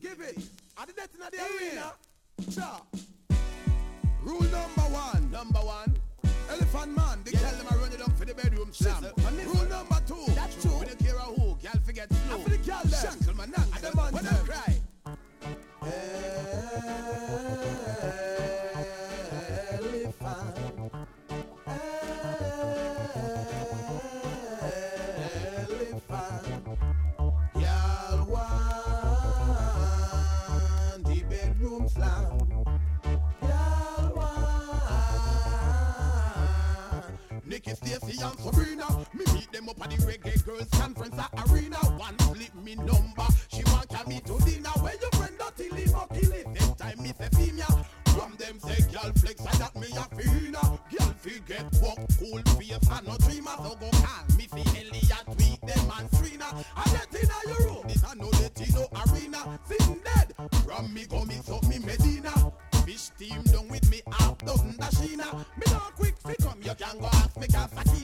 Give it. I did that in the arena. Sure. Rule number one. Number one. Elephant man, they tell them I run it up for the bedroom slam. Rule number two. That's true. We don't care who, girl forget slow. I for the girl there. Shankle man, not the man. When I cry. Elephant. Elephant. Y'all want the bedroom slam. Nikki, Stacy and Sabrina. Me meet them up at the reggae girls conference at arena. One flip me number. She want to me to dinner. When your friend dirty leave or kill it. Next time me say female. From them say girl flex and that me a fina. Girl forget walk cool face and no dreamer. So go call me fi Elliot tweet them and Serena. I get in your room. This a no Latino arena. Sitting dead. From me go mix up me Medina. Fish team done with me half dozen Dashina. Me not quick fi come, you can go ask me Kawasaki.